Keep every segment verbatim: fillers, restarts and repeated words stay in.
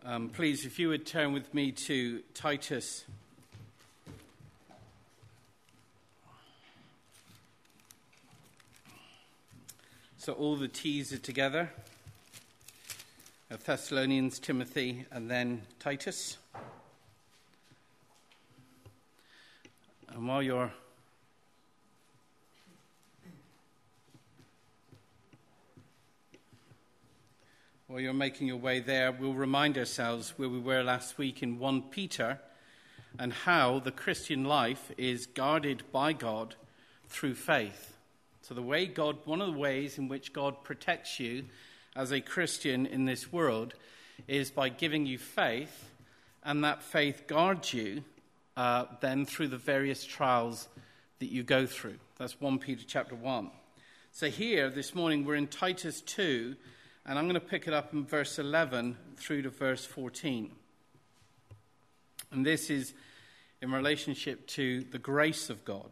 Um, please, if you would turn with me to Titus. So all the T's are together. Uh, Thessalonians, Timothy, and then Titus. And while you're While you're making your way there, we'll remind ourselves where we were last week in First Peter and how the Christian life is guarded by God through faith. So the way God, one of the ways in which God protects you as a Christian in this world is by giving you faith, and that faith guards you uh, then through the various trials that you go through. That's First Peter chapter one. So here this morning we're in Titus two, and I'm going to pick it up in verse eleven through to verse fourteen. And this is in relationship to the grace of God.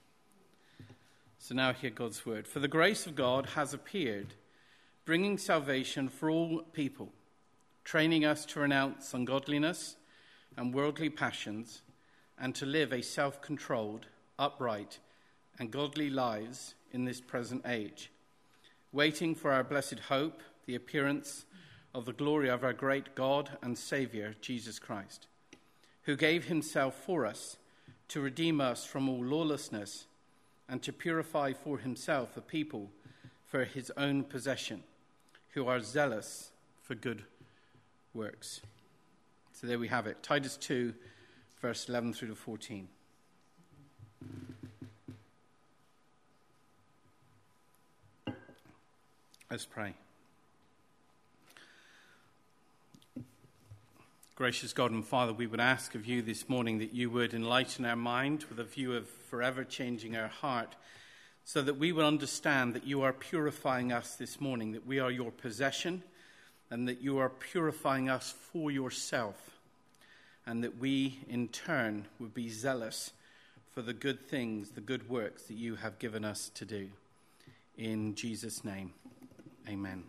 So now hear God's word. For the grace of God has appeared, bringing salvation for all people, training us to renounce ungodliness and worldly passions, and to live a self-controlled, upright, and godly lives in this present age, waiting for our blessed hope, the appearance of the glory of our great God and Saviour, Jesus Christ, who gave himself for us to redeem us from all lawlessness and to purify for himself a people for his own possession, who are zealous for good works. So there we have it, Titus two, verse eleven through to fourteen. Let's pray. Gracious God and Father, we would ask of you this morning that you would enlighten our mind with a view of forever changing our heart, so that we would understand that you are purifying us this morning, that we are your possession, and that you are purifying us for yourself, and that we in turn would be zealous for the good things, the good works that you have given us to do. In Jesus' name, amen.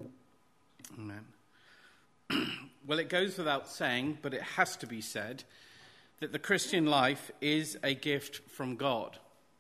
Amen. Well, it goes without saying, but it has to be said, that the Christian life is a gift from God.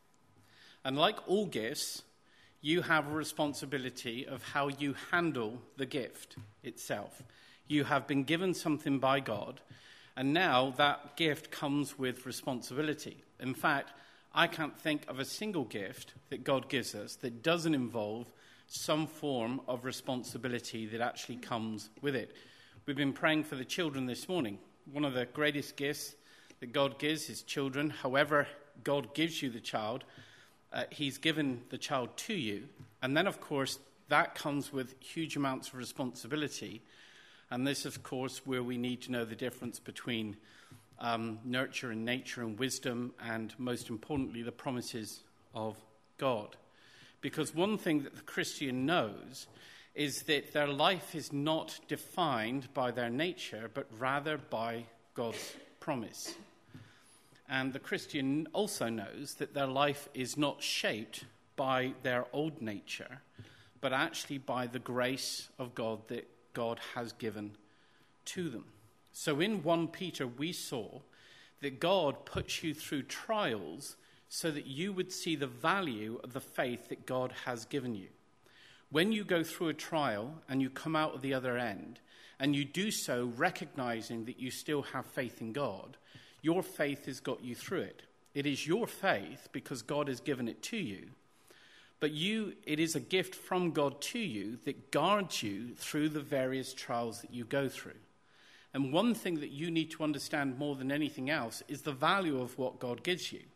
And like all gifts, you have a responsibility of how you handle the gift itself. You have been given something by God, and now that gift comes with responsibility. In fact, I can't think of a single gift that God gives us that doesn't involve some form of responsibility that actually comes with it. We've been praying for the children this morning. One of the greatest gifts that God gives is children. However God gives you the child, uh, he's given the child to you. And then, of course, that comes with huge amounts of responsibility. And this, of course, where we need to know the difference between um, nurture and nature and wisdom, and most importantly, the promises of God. Because one thing that the Christian knows is that their life is not defined by their nature, but rather by God's promise. And the Christian also knows that their life is not shaped by their old nature, but actually by the grace of God that God has given to them. So in First Peter, we saw that God puts you through trials so that you would see the value of the faith that God has given you. When you go through a trial and you come out at the other end, and you do so recognizing that you still have faith in God, your faith has got you through it. It is your faith because God has given it to you, but you, it is a gift from God to you that guards you through the various trials that you go through. And one thing that you need to understand more than anything else is the value of what God gives you.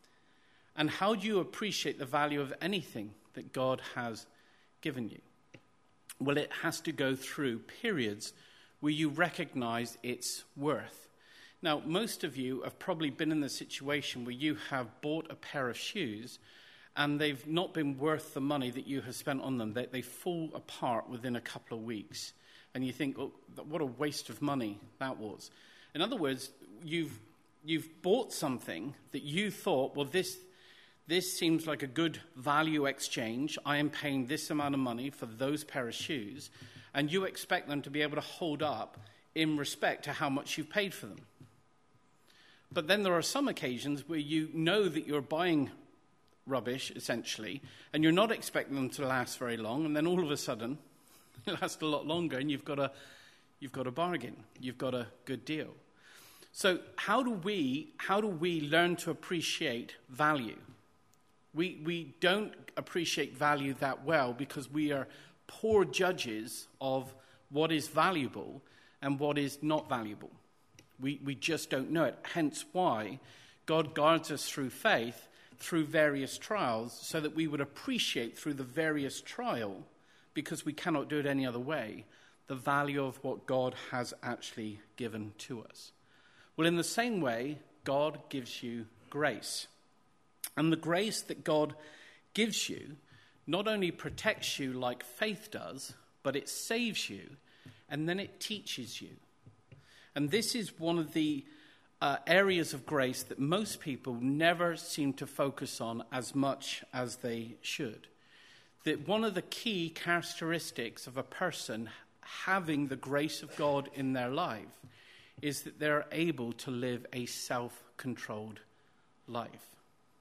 And how do you appreciate the value of anything that God has given you? Well, it has to go through periods where you recognize its worth. Now, most of you have probably been in the situation where you have bought a pair of shoes and they've not been worth the money that you have spent on them. They, they fall apart within a couple of weeks. And you think, oh, what a waste of money that was. In other words, you've you've bought something that you thought, well, this This seems like a good value exchange. I am paying this amount of money for those pair of shoes, and you expect them to be able to hold up in respect to how much you've paid for them. But then there are some occasions where you know that you're buying rubbish, essentially, and you're not expecting them to last very long, and then all of a sudden, they last a lot longer, and you've got a, you've got a bargain. You've got a good deal. So how do we, how do we learn to appreciate value? We, we don't appreciate value that well because we are poor judges of what is valuable and what is not valuable. We, we just don't know it. Hence why God guards us through faith, through various trials, so that we would appreciate through the various trial, because we cannot do it any other way, the value of what God has actually given to us. Well, in the same way, God gives you grace. And the grace that God gives you not only protects you like faith does, but it saves you, and then it teaches you. And this is one of the uh, areas of grace that most people never seem to focus on as much as they should. That one of the key characteristics of a person having the grace of God in their life is that they're able to live a self-controlled life.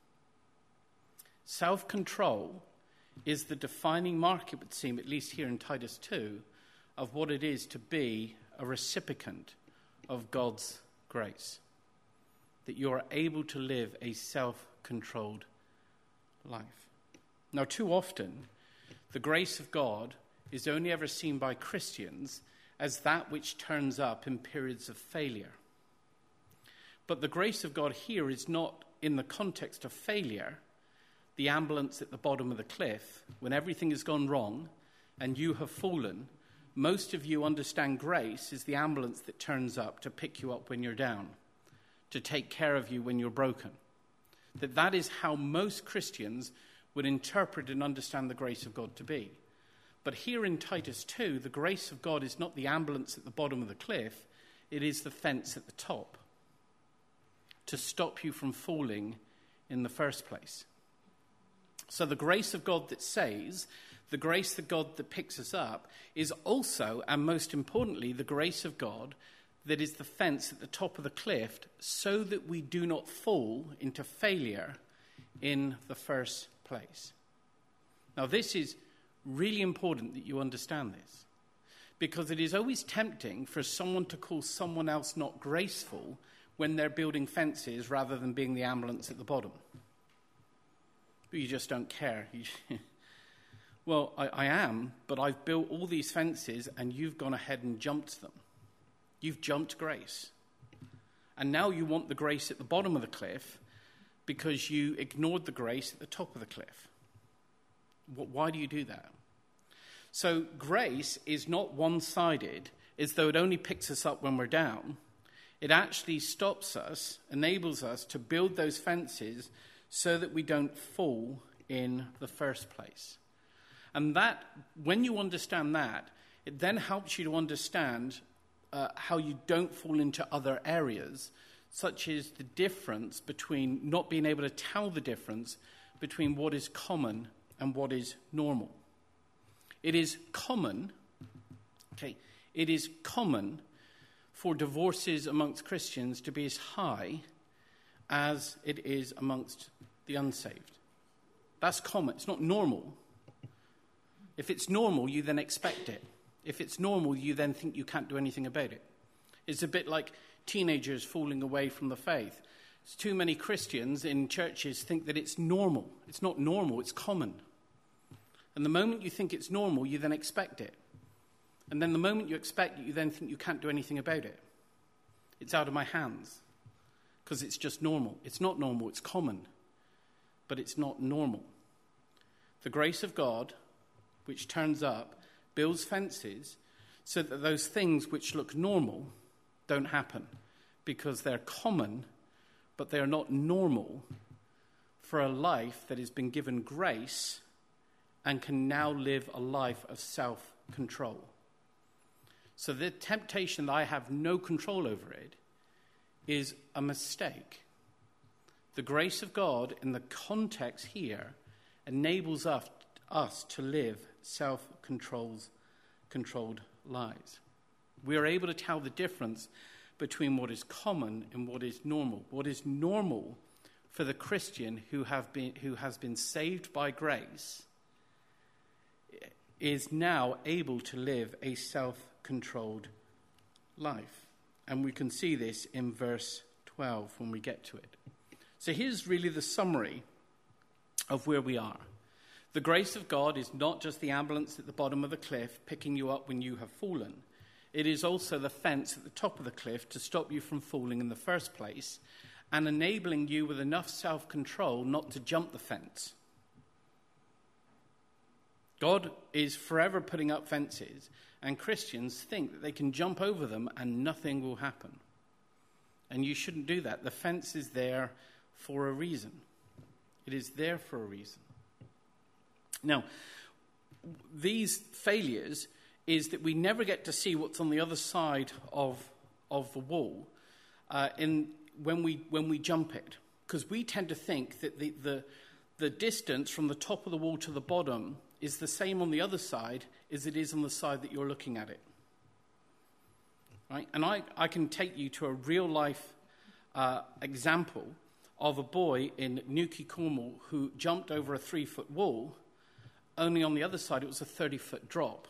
Self-control is the defining mark, it would seem, at least here in Titus two, of what it is to be a recipient of God's grace. That you are able to live a self-controlled life. Now, too often, the grace of God is only ever seen by Christians as that which turns up in periods of failure. But the grace of God here is not in the context of failure, the ambulance at the bottom of the cliff, when everything has gone wrong and you have fallen. Most of you understand grace is the ambulance that turns up to pick you up when you're down, to take care of you when you're broken. That that is how most Christians would interpret and understand the grace of God to be. But here in Titus two, the grace of God is not the ambulance at the bottom of the cliff, it is the fence at the top to stop you from falling in the first place. So the grace of God that saves, the grace of God that picks us up, is also, and most importantly, the grace of God that is the fence at the top of the cliff so that we do not fall into failure in the first place. Now, this is really important that you understand this, because it is always tempting for someone to call someone else not graceful when they're building fences rather than being the ambulance at the bottom. But you just don't care. Well, I, I am, but I've built all these fences and you've gone ahead and jumped them. You've jumped grace. And now you want the grace at the bottom of the cliff because you ignored the grace at the top of the cliff. Why do you do that? So grace is not one-sided, as though it only picks us up when we're down. It actually stops us, enables us to build those fences so that we don't fall in the first place. And that, when you understand that, it then helps you to understand uh, how you don't fall into other areas, such as the difference between not being able to tell the difference between what is common and what is normal. It is common, okay, it is common for divorces amongst Christians to be as high as it is amongst the unsaved. That's common. It's not normal. If it's normal, you then expect it. If it's normal, you then think you can't do anything about it. It's a bit like teenagers falling away from the faith. It's too many Christians in churches think that it's normal. It's not normal, it's common. And the moment you think it's normal, you then expect it. And then the moment you expect it, you then think you can't do anything about it. It's out of my hands. Because it's just normal. It's not normal, it's common. But it's not normal. The grace of God, which turns up, builds fences so that those things which look normal don't happen. Because they're common, but they are not normal for a life that has been given grace and can now live a life of self-control. So the temptation that I have no control over it is a mistake. The grace of God in the context here enables us, us to live self-controlled controlled lives. We are able to tell the difference between what is common and what is normal. What is normal for the Christian who have been who has been saved by grace is now able to live a self-controlled life. And we can see this in verse twelve when we get to it. So here's really the summary of where we are. The grace of God is not just the ambulance at the bottom of the cliff picking you up when you have fallen. It is also the fence at the top of the cliff to stop you from falling in the first place and enabling you with enough self-control not to jump the fence. God is forever putting up fences, and Christians think that they can jump over them and nothing will happen. And you shouldn't do that. The fence is there for a reason. It is there for a reason. Now, these failures is that we never get to see what's on the other side of of the wall uh, in when we when we jump it, because we tend to think that the, the the distance from the top of the wall to the bottom is the same on the other side as it is on the side that you're looking at it. Right? And I, I can take you to a real life uh, example of a boy in Newquay, Cornwall, who jumped over a three-foot wall. Only on the other side, it was a thirty-foot drop.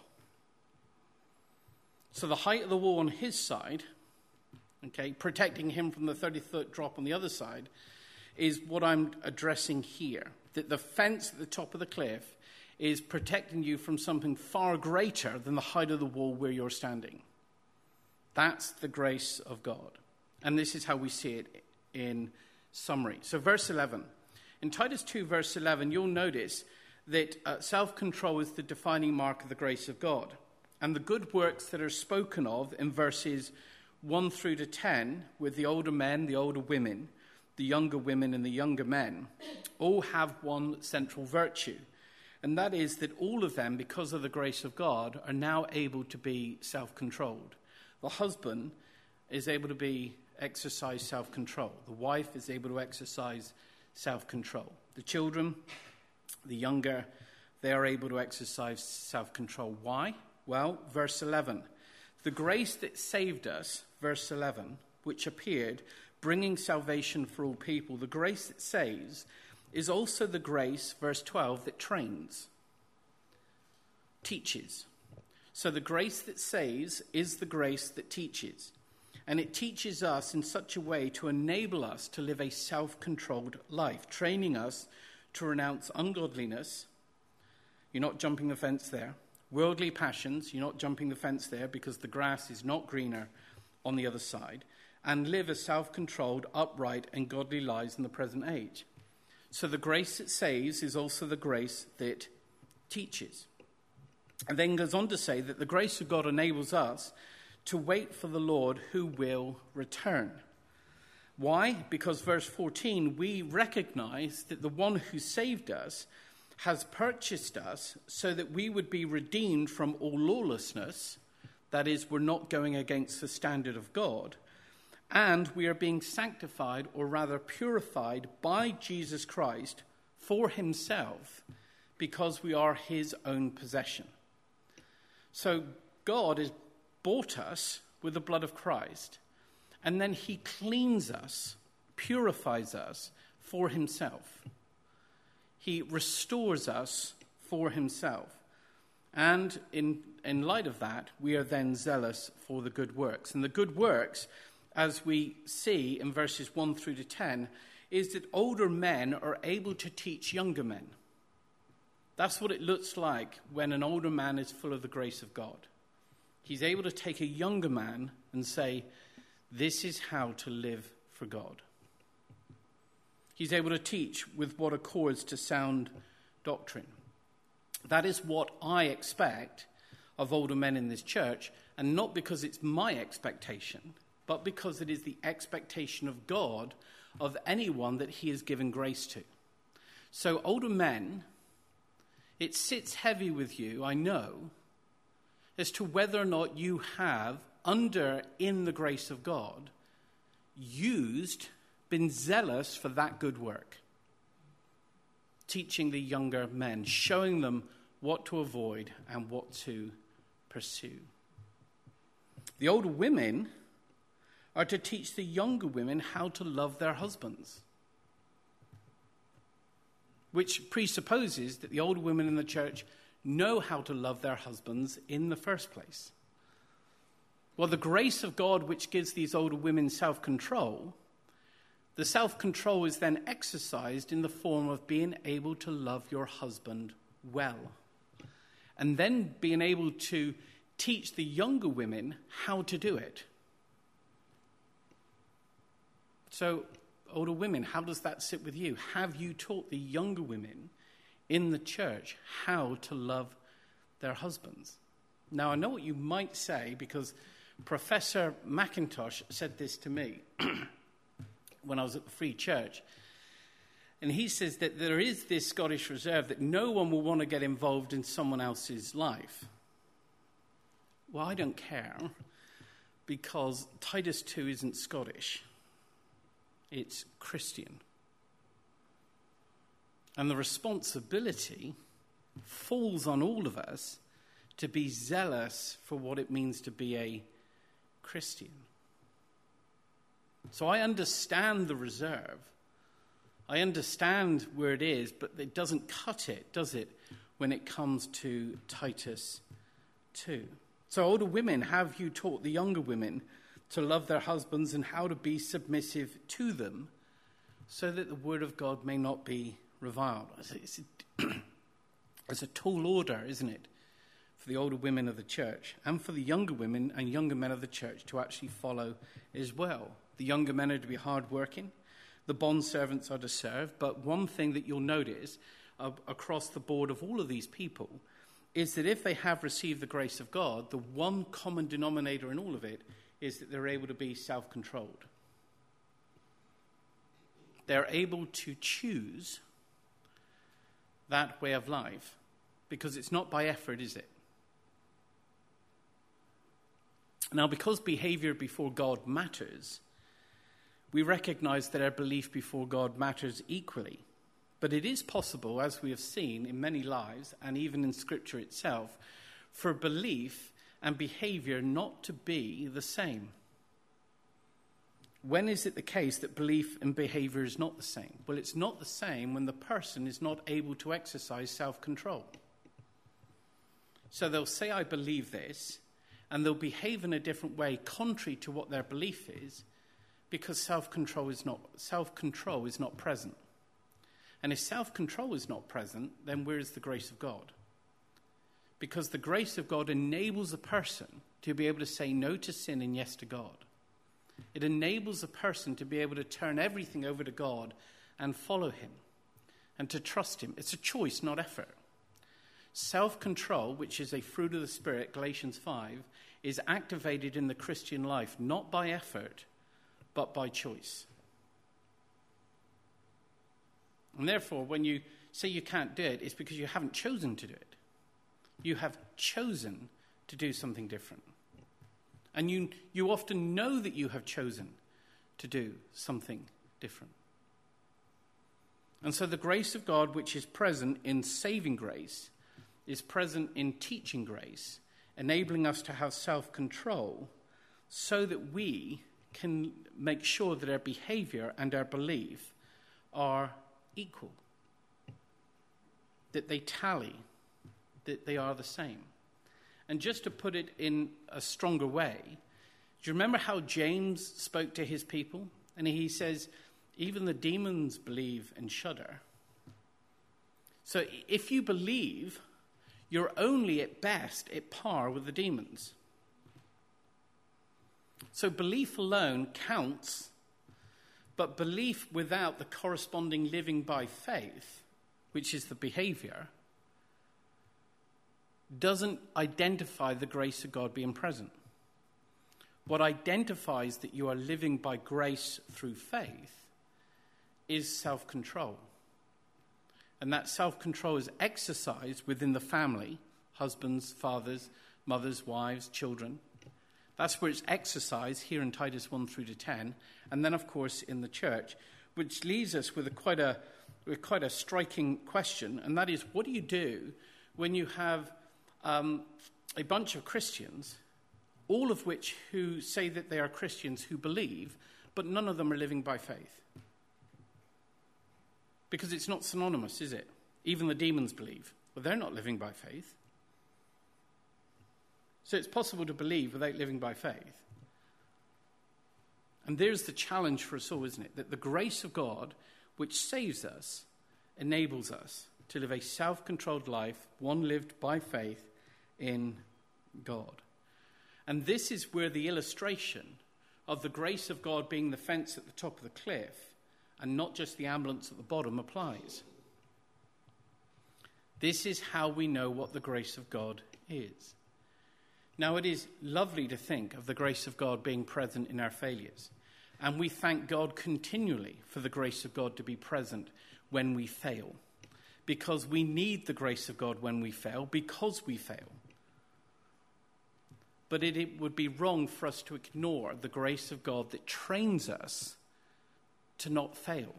So the height of the wall on his side, okay, protecting him from the thirty-foot drop on the other side, is what I'm addressing here. That the fence at the top of the cliff is protecting you from something far greater than the height of the wall where you're standing. That's the grace of God. And this is how we see it in summary. So verse eleven. In Titus two, verse eleven, you'll notice that uh, self-control is the defining mark of the grace of God. And the good works that are spoken of in verses one through to ten, with the older men, the older women, the younger women and the younger men, all have one central virtue. And that is that all of them, because of the grace of God, are now able to be self-controlled. The husband is able to be exercise self-control. The wife is able to exercise self-control. The children, the younger, they are able to exercise self-control. Why? Well, verse eleven. The grace that saved us, verse eleven, which appeared, bringing salvation for all people, the grace that saves is also the grace, verse twelve, that trains, teaches. So the grace that saves is the grace that teaches. And it teaches us in such a way to enable us to live a self-controlled life, training us to renounce ungodliness. You're not jumping the fence there. Worldly passions, you're not jumping the fence there because the grass is not greener on the other side. And live a self-controlled, upright, and godly lives in the present age. So the grace that saves is also the grace that teaches. And then goes on to say that the grace of God enables us to wait for the Lord who will return. Why? Because verse fourteen, we recognize that the one who saved us has purchased us so that we would be redeemed from all lawlessness. That is, we're not going against the standard of God. And we are being sanctified, or rather purified, by Jesus Christ for himself, because we are his own possession. So God has bought us with the blood of Christ, and then he cleans us, purifies us for himself. He restores us for himself. And in, in light of that, we are then zealous for the good works. And the good works, as we see in verses one through to ten, is that older men are able to teach younger men. That's what it looks like when an older man is full of the grace of God. He's able to take a younger man and say, this is how to live for God. He's able to teach with what accords to sound doctrine. That is what I expect of older men in this church, and not because it's my expectation, but because it is the expectation of God of anyone that he has given grace to. So older men, it sits heavy with you, I know, as to whether or not you have, under in the grace of God, used, been zealous for that good work. Teaching the younger men, showing them what to avoid and what to pursue. The older women are to teach the younger women how to love their husbands, which presupposes that the older women in the church know how to love their husbands in the first place. Well, the grace of God which gives these older women self-control, the self-control is then exercised in the form of being able to love your husband well, and then being able to teach the younger women how to do it. So, older women, how does that sit with you? Have you taught the younger women in the church how to love their husbands? Now, I know what you might say, because Professor McIntosh said this to me when I was at the Free Church. And he says that there is this Scottish reserve that no one will want to get involved in someone else's life. Well, I don't care, because Titus two isn't Scottish. It's Christian. And the responsibility falls on all of us to be zealous for what it means to be a Christian. So I understand the reserve. I understand where it is, but it doesn't cut it, does it, when it comes to Titus two. So older women, have you taught the younger women to love their husbands and how to be submissive to them, so that the word of God may not be reviled? It's a, it's a tall order, isn't it, for the older women of the church, and for the younger women and younger men of the church to actually follow as well. The younger men are to be hardworking. The bondservants are to serve. But one thing that you'll notice uh, across the board of all of these people is that if they have received the grace of God, the one common denominator in all of it is that they're able to be self-controlled. They're able to choose that way of life, because it's not by effort, is it? Now, because behavior before God matters, we recognize that our belief before God matters equally. But it is possible, as we have seen in many lives, and even in Scripture itself, for belief and behavior not to be the same. When is it the case that belief and behavior is not the same? Well, it's not the same when the person is not able to exercise self-control. So they'll say, I believe this, and they'll behave in a different way contrary to what their belief is, because self-control is not, self-control is not present. And if self-control is not present, then where is the grace of God? Because the grace of God enables a person to be able to say no to sin and yes to God. It enables a person to be able to turn everything over to God and follow him and to trust him. It's a choice, not effort. Self-control, which is a fruit of the Spirit, Galatians five, is activated in the Christian life not by effort, but by choice. And therefore, when you say you can't do it, it's because you haven't chosen to do it. You have chosen to do something different. And you, you often know that you have chosen to do something different. And so the grace of God, which is present in saving grace, is present in teaching grace, enabling us to have self-control so that we can make sure that our behavior and our belief are equal, that they tally, that they are the same. And just to put it in a stronger way, do you remember how James spoke to his people? And he says, even the demons believe and shudder. So if you believe, you're only at best at par with the demons. So belief alone counts, but belief without the corresponding living by faith, which is the behavior, doesn't identify the grace of God being present. What identifies that you are living by grace through faith is self-control. And that self-control is exercised within the family, husbands, fathers, mothers, wives, children. That's where it's exercised here in Titus one through to ten, and then, of course, in the church, which leaves us with a quite a with quite a striking question, and that is, what do you do when you have um, a bunch of Christians all of which who say that they are Christians who believe, but none of them are living by faith. Because it's not synonymous, is it? Even the demons believe. Well, they're not living by faith. So it's possible to believe without living by faith. And there's the challenge for us all, isn't it? That the grace of God, which saves us, enables us to live a self-controlled life, one lived by faith in God. And this is where the illustration of the grace of God being the fence at the top of the cliff and not just the ambulance at the bottom applies. This is how we know what the grace of God is. Now, it is lovely to think of the grace of God being present in our failures. And we thank God continually for the grace of God to be present when we fail. Because we need the grace of God when we fail, because we fail. But it, it would be wrong for us to ignore the grace of God that trains us to not fail.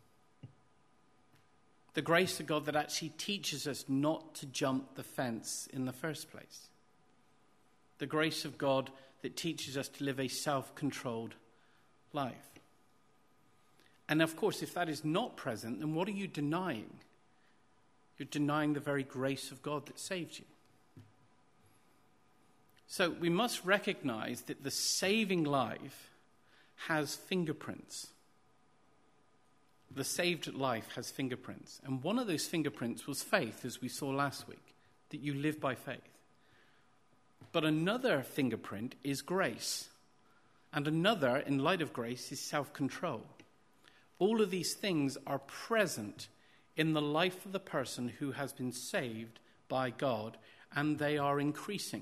The grace of God that actually teaches us not to jump the fence in the first place. The grace of God that teaches us to live a self-controlled life. And of course, if that is not present, then what are you denying? You're denying the very grace of God that saved you. So we must recognize that the saving life has fingerprints. The saved life has fingerprints. And one of those fingerprints was faith, as we saw last week, that you live by faith. But another fingerprint is grace. And another, in light of grace, is self-control. All of these things are present in the life of the person who has been saved by God, and they are increasing.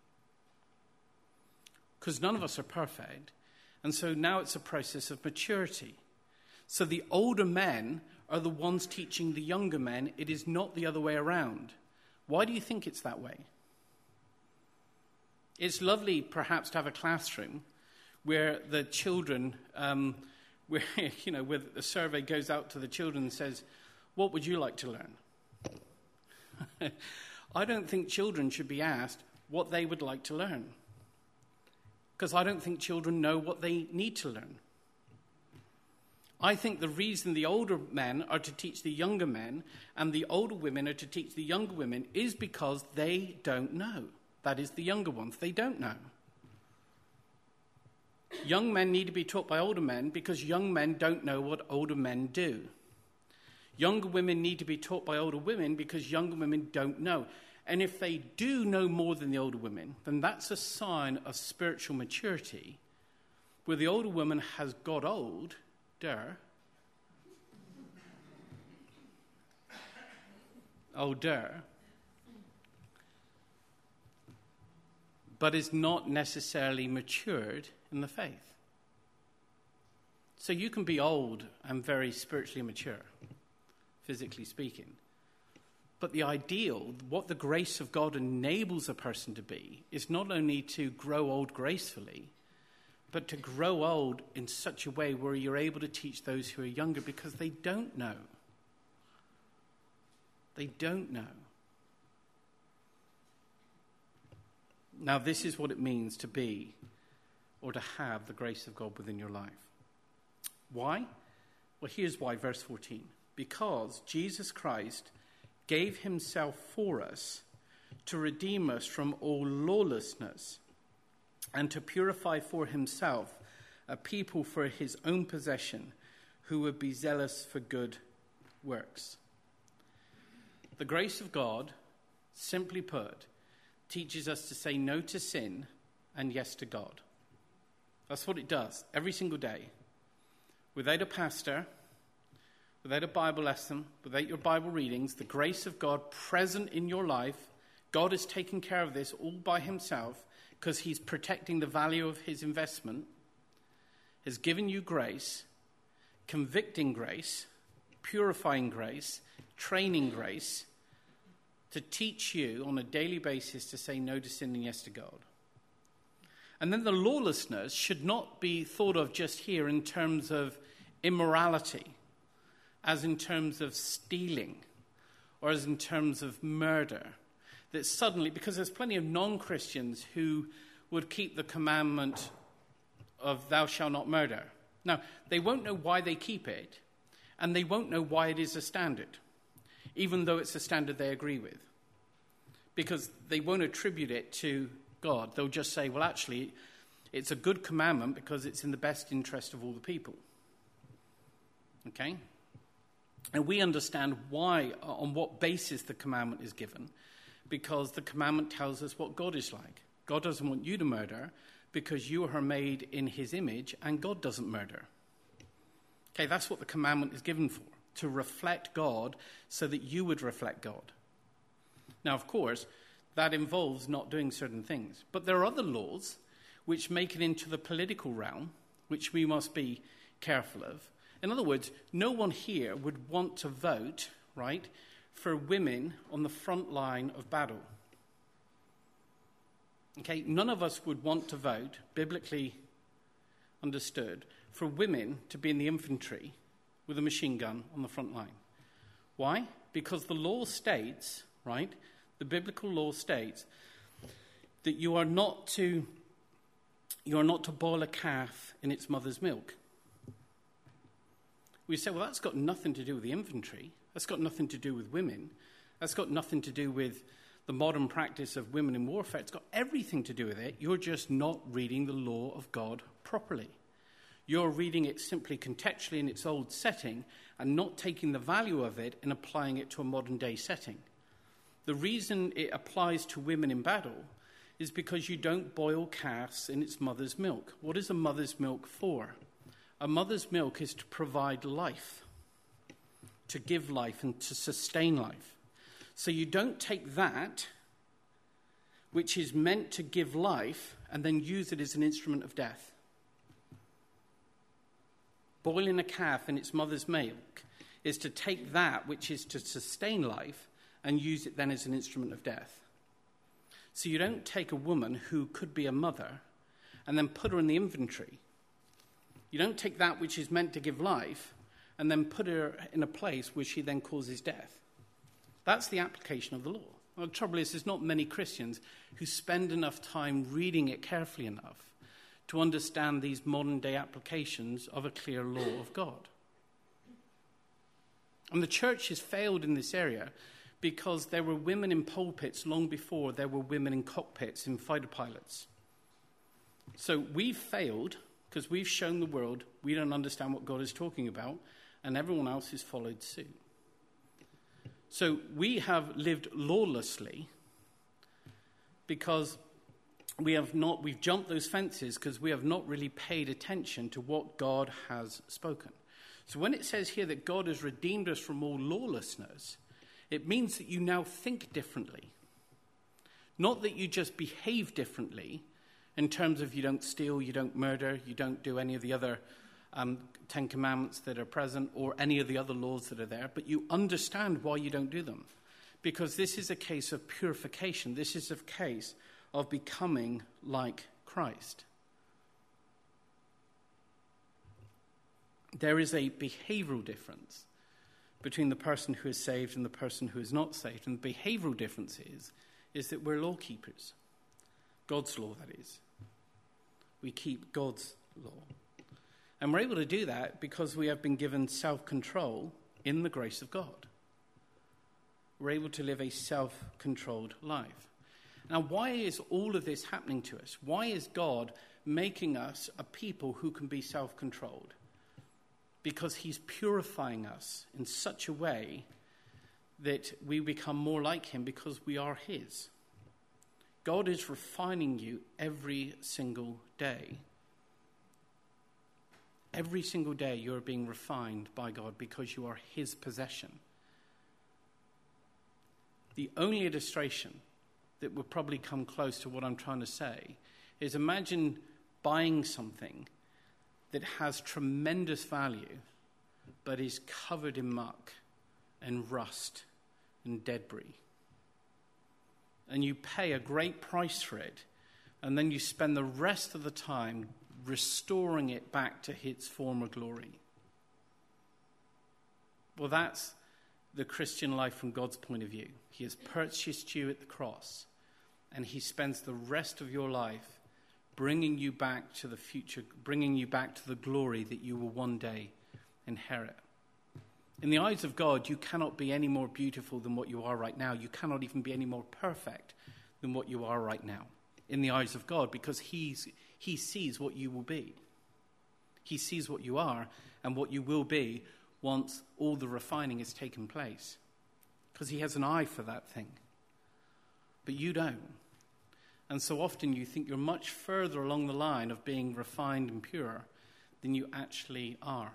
Because none of us are perfect, and so now it's a process of maturity. So the older men are the ones teaching the younger men. It is not the other way around. Why do you think it's that way? It's lovely, perhaps, to have a classroom where the children, um, where you know, where the survey goes out to the children and says, "What would you like to learn?" I don't think children should be asked what they would like to learn, because I don't think children know what they need to learn. I think the reason the older men are to teach the younger men and the older women are to teach the younger women is because they don't know. That is, the younger ones. They don't know. Young men need to be taught by older men because young men don't know what older men do. Younger women need to be taught by older women because younger women don't know. And if they do know more than the older women, then that's a sign of spiritual maturity, where the older woman has got older, older, but is not necessarily matured in the faith. So you can be old and very spiritually mature, physically speaking. But the ideal, what the grace of God enables a person to be, is not only to grow old gracefully, but to grow old in such a way where you're able to teach those who are younger because they don't know. They don't know. Now, this is what it means to be or to have the grace of God within your life. Why? Well, here's why, verse fourteen. Because Jesus Christ gave himself for us to redeem us from all lawlessness and to purify for himself a people for his own possession who would be zealous for good works. The grace of God, simply put, teaches us to say no to sin and yes to God. That's what it does every single day. Without a pastor, without a Bible lesson, without your Bible readings, the grace of God present in your life, God has taken care of this all by himself because he's protecting the value of his investment, has given you grace, convicting grace, purifying grace, training grace, to teach you on a daily basis to say no to sin and yes to God. And then the lawlessness should not be thought of just here in terms of immorality, as in terms of stealing, or as in terms of murder. That suddenly, because there's plenty of non-Christians who would keep the commandment of thou shalt not murder. Now, they won't know why they keep it, and they won't know why it is a standard, even though it's a standard they agree with, because they won't attribute it to God. They'll just say, well, actually, it's a good commandment because it's in the best interest of all the people. Okay? And we understand why, on what basis the commandment is given, because the commandment tells us what God is like. God doesn't want you to murder because you are made in his image, and God doesn't murder. Okay, that's what the commandment is given for, to reflect God so that you would reflect God. Now, of course, that involves not doing certain things. But there are other laws which make it into the political realm, which we must be careful of. In other words, no one here would want to vote, right, for women on the front line of battle. Okay, none of us would want to vote, biblically understood, for women to be in the infantry with a machine gun on the front line. Why? Because the law states, right, the biblical law states that you are not to you are not to boil a calf in its mother's milk. We say, well, that's got nothing to do with the infantry. That's got nothing to do with women. That's got nothing to do with the modern practice of women in warfare. It's got everything to do with it. You're just not reading the law of God properly. You're reading it simply contextually in its old setting and not taking the value of it and applying it to a modern day setting. The reason it applies to women in battle is because you don't boil calves in its mother's milk. What is a mother's milk for? A mother's milk is to provide life, to give life and to sustain life. So you don't take that, which is meant to give life, and then use it as an instrument of death. Boiling a calf in its mother's milk is to take that, which is to sustain life, and use it then as an instrument of death. So you don't take a woman who could be a mother and then put her in the infantry. You don't take that which is meant to give life and then put her in a place where she then causes death. That's the application of the law. Well, the trouble is, there's not many Christians who spend enough time reading it carefully enough to understand these modern-day applications of a clear law of God. And the church has failed in this area because there were women in pulpits long before there were women in cockpits in fighter pilots. So we've failed because we've shown the world we don't understand what God is talking about, and everyone else has followed suit. So we have lived lawlessly because we have not, we've jumped those fences because we have not really paid attention to what God has spoken. So when it says here that God has redeemed us from all lawlessness, it means that you now think differently. Not that you just behave differently in terms of you don't steal, you don't murder, you don't do any of the other um, Ten Commandments that are present or any of the other laws that are there, but you understand why you don't do them. Because this is a case of purification. This is a case of becoming like Christ. There is a behavioral difference between the person who is saved and the person who is not saved. And the behavioral difference is, is that we're law keepers. God's law, that is. We keep God's law. And we're able to do that because we have been given self-control in the grace of God. We're able to live a self-controlled life. Now, why is all of this happening to us? Why is God making us a people who can be self-controlled? Because he's purifying us in such a way that we become more like him because we are his. God is refining you every single day. Every single day you are being refined by God because you are his possession. The only illustration that would probably come close to what I'm trying to say is imagine buying something that has tremendous value but is covered in muck and rust and debris. And you pay a great price for it, and then you spend the rest of the time restoring it back to its former glory. Well, that's the Christian life from God's point of view. He has purchased you at the cross, and he spends the rest of your life bringing you back to the future, bringing you back to the glory that you will one day inherit. In the eyes of God, you cannot be any more beautiful than what you are right now. You cannot even be any more perfect than what you are right now in the eyes of God, because he's, he sees what you will be. He sees what you are and what you will be once all the refining has taken place, because he has an eye for that thing. But you don't. And so often you think you're much further along the line of being refined and pure than you actually are.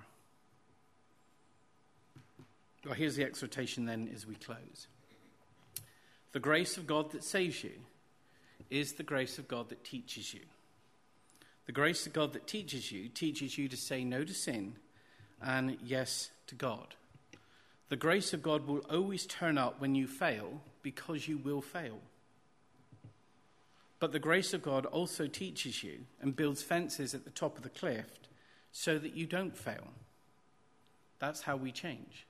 Well, here's the exhortation then as we close. The grace of God that saves you is the grace of God that teaches you. The grace of God that teaches you teaches you to say no to sin and yes to God. The grace of God will always turn up when you fail, because you will fail. But the grace of God also teaches you and builds fences at the top of the cliff so that you don't fail. That's how we change.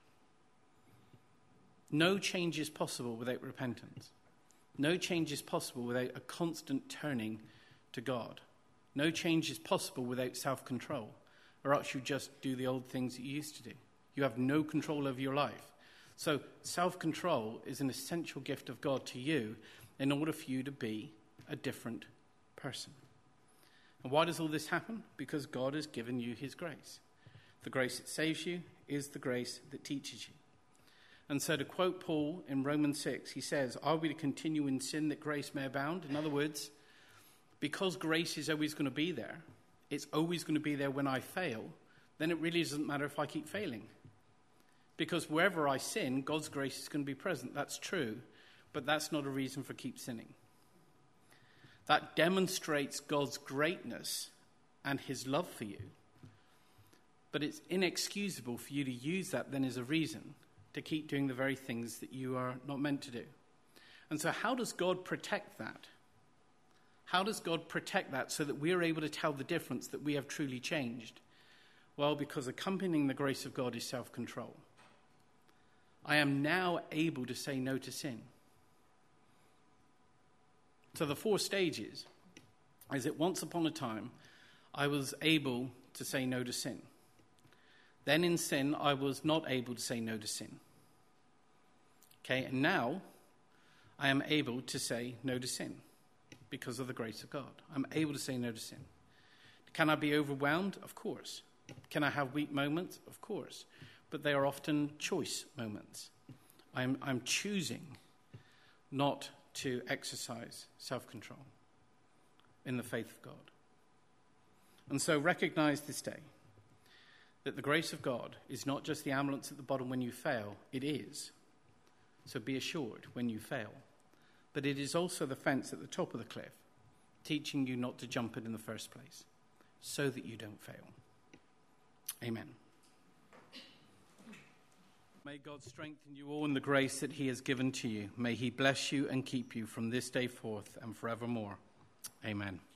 No change is possible without repentance. No change is possible without a constant turning to God. No change is possible without self-control, or else you just do the old things that you used to do. You have no control over your life. So self-control is an essential gift of God to you in order for you to be a different person. And why does all this happen? Because God has given you his grace. The grace that saves you is the grace that teaches you. And so to quote Paul in Romans six, he says, are we to continue in sin that grace may abound? In other words, because grace is always going to be there, it's always going to be there when I fail, then it really doesn't matter if I keep failing. Because wherever I sin, God's grace is going to be present. That's true, but that's not a reason for keep sinning. That demonstrates God's greatness and his love for you. But it's inexcusable for you to use that then as a reason to keep doing the very things that you are not meant to do. And so how does God protect that? How does God protect that so that we are able to tell the difference that we have truly changed? Well, because accompanying the grace of God is self-control. I am now able to say no to sin. So the four stages is that once upon a time, I was able to say no to sin. Then in sin, I was not able to say no to sin. Okay, and now I am able to say no to sin because of the grace of God. I'm able to say no to sin. Can I be overwhelmed? Of course. Can I have weak moments? Of course. But they are often choice moments. I'm, I'm choosing not to exercise self-control in the faith of God. And so recognize this day that the grace of God is not just the ambulance at the bottom when you fail. It is. So be assured when you fail. But it is also the fence at the top of the cliff, teaching you not to jump it in the first place, so that you don't fail. Amen. May God strengthen you all in the grace that he has given to you. May he bless you and keep you from this day forth and forevermore. Amen.